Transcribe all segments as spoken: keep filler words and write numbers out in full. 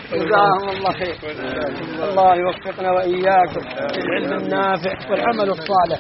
جزاهم الله خير. الله يوفقنا وإياكم للعلم النافع والعمل الصالح.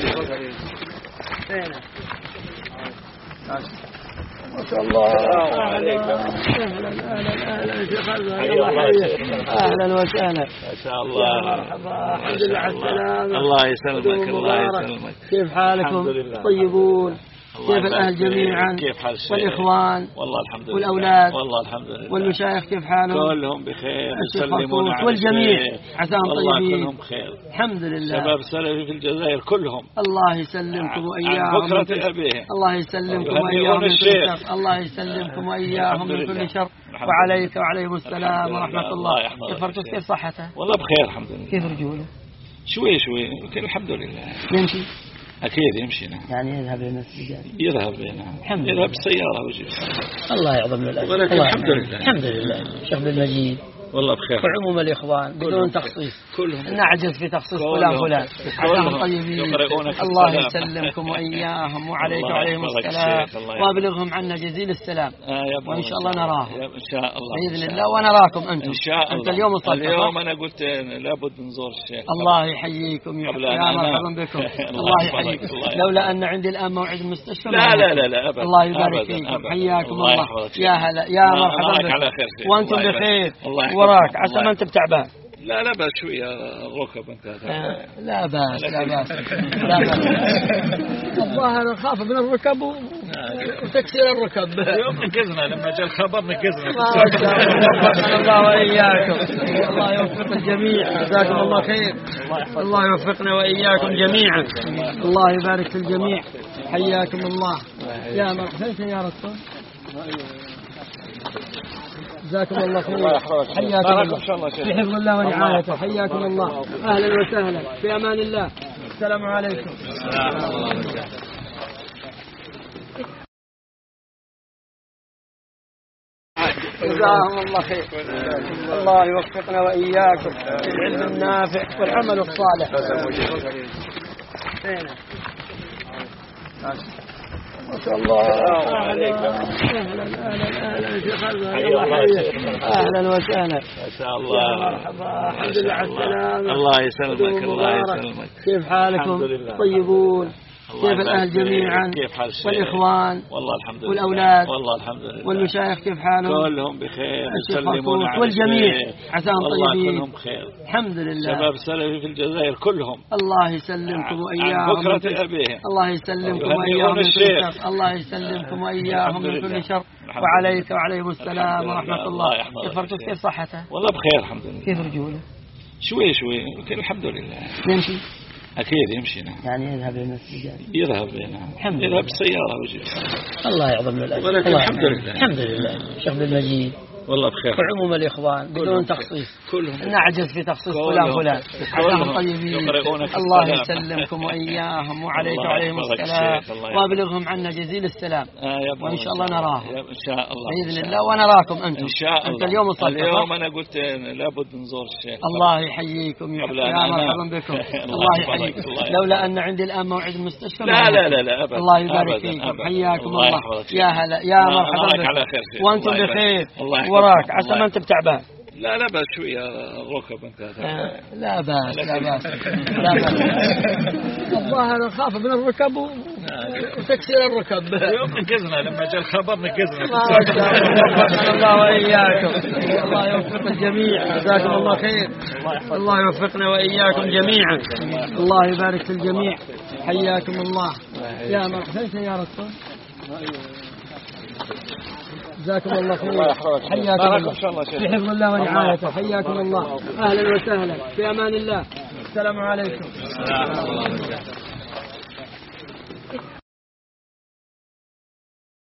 ما شاء الله. أهلا أهلا أهلا شيخ أهلا وسهلا. ما شاء الله. مرحبا. الحمد لله على السلامة. الله يسلمك. الله يسلمك. كيف حالكم؟ طيبون؟ كيف الأهل جميعا؟ كيف حال الشيخ؟ والإخوان؟ والله الحمد لله. والأولاد؟ والله الحمد لله. والمشايخ كيف حالهم؟ كلهم بخير يسلمون على والجميع عساهم طيبين. كلهم بخير الحمد لله. شباب سلفي في الجزائر كلهم الله يسلمكم وإياهم. بكرة أبيهم. الله يسلمكم وإياهم من كل شر. الله يسلمكم وإياهم من كل شر. وعليك وعليهم السلام ورحمة الله. كيف فرقك؟ كيف صحته؟ والله بخير الحمد لله. كيف رجوله؟ شوي شوي لكن الحمد لله. يمشي؟ أكيد يمشي. نعم. يعني يذهب للمسجد. يذهب نعم. الحمد لله. يذهب بالسيارة ويجي. الله يعظم له الأجر. ولكن الحمد لله. الحمد لله. شيخ بالمجيد. والله بخير. وعموم الإخوان بدون تخصيص. كلهم. نعجز في تخصيص فلان فلان. عساهم طيبين. الله يسلمكم وإياهم وعليك وعليهم السلام. وأبلغهم عنا جزيل السلام. وإن شاء الله نراهم. إن شاء الله. بإذن الله ونراكم أنتم. إن شاء الله. أنت اليوم صدق. اليوم أنا قلت لابد نزور الشيخ. الله يحييكم يا مرحبا بكم. الله يحييكم. لولا أن عندي الآن موعد المستشفى. لا لا لا لا أبدا. الله يبارك فيكم. حياكم الله. يا هلا يا مرحبا بكم. وأنتم بخير. وراك عسى ما أنت بتعبان. لا لا بأس شوية الركب أنت. آه لا بأس لا بأس لا بأس. الظاهر خاف من الركب وتكسير الركب. يوم نكزنا لما جاء الخبر نكزنا. ما شاء الله. الله وإياكم. الله يوفق الجميع. جزاكم الله خير. الله يوفقنا وإياكم جميعا. الله يبارك في الجميع. حياكم الله. يا مرحبا سيارتكم. جزاكم الله خير. حياكم الله في حفظ الله ورعايته. حياكم الله. أهلا وسهلا في أمان الله. السلام عليكم. جزاهم الله خير. الله يوفقنا وإياكم للعلم النافع والعمل الصالح. ما شاء الله. أهلا أهلا أهلا شيخ أهلا وسهلا. ما شاء الله. مرحبا. الحمد لله على السلامة. الله يسلمك. الله يسلمك. كيف حالكم؟ طيبون؟ كيف الأهل جميعا؟ كيف حال الشيخ؟ والإخوان؟ والله الحمد لله. والأولاد؟ والله الحمد لله. والمشايخ كيف حالهم؟ كلهم بخير يسلمون على والجميع عساهم طيبين. كلهم بخير. الحمد لله. شباب سلفي في الجزائر كلهم. الله يسلمكم وإياهم. بكرة أبيهم. الله يسلمكم وإياهم من كل شر. الله يسلمكم وإياهم من كل شر. وعليك وعليهم السلام ورحمة الله. كيف فرقك؟ كيف صحته؟ والله بخير الحمد لله. كيف رجوله؟ شوي شوي لكن الحمد لله. يمشي؟ أكيد يمشي. نعم. يعني يذهب للمسجد. يذهب نعم. الحمد يذهب بالسيارة ويجي. الله يعظم له الأجر. ولكن الحمد لله. الحمد لله. شيخ بالمجيد. والله بخير. وعموم الإخوان بدون تخصيص. كلهم. نعجز في تخصيص فلان فلان. عساهم طيبين. الله يسلمكم وإياهم وعليك وعليهم السلام. وأبلغهم عنا جزيل السلام. وإن شاء الله نراهم. إن شاء الله. بإذن الله ونراكم أنتم. إن شاء الله. أنت اليوم صدق. اليوم أنا قلت لابد نزور الشيخ. الله يحييكم يا مرحبا بكم. الله يحييكم. لولا أن عندي الآن موعد المستشفى. لا لا لا لا أبدا. الله يبارك فيكم. حياكم الله. يا هلا يا مرحبا بكم. وأنتم بخير. وراك عسى ما أنت بتعبان. لا لا بأس شوية الركب أنت. آه لا بأس لا بأس لا بأس. الظاهر خاف من الركب وتكسير الركب. يوم نكزنا لما جاء الخبر نكزنا. ما شاء الله. الله وإياكم. الله يوفق الجميع. جزاكم الله خير. الله يوفقنا وإياكم جميعا. الله يبارك في الجميع. حياكم الله. يا مرحبا سيارتكم. جزاكم الله خير. حياكم الله في حفظ الله ورعايته. حياكم الله. أهلا وسهلا في أمان الله. السلام عليكم.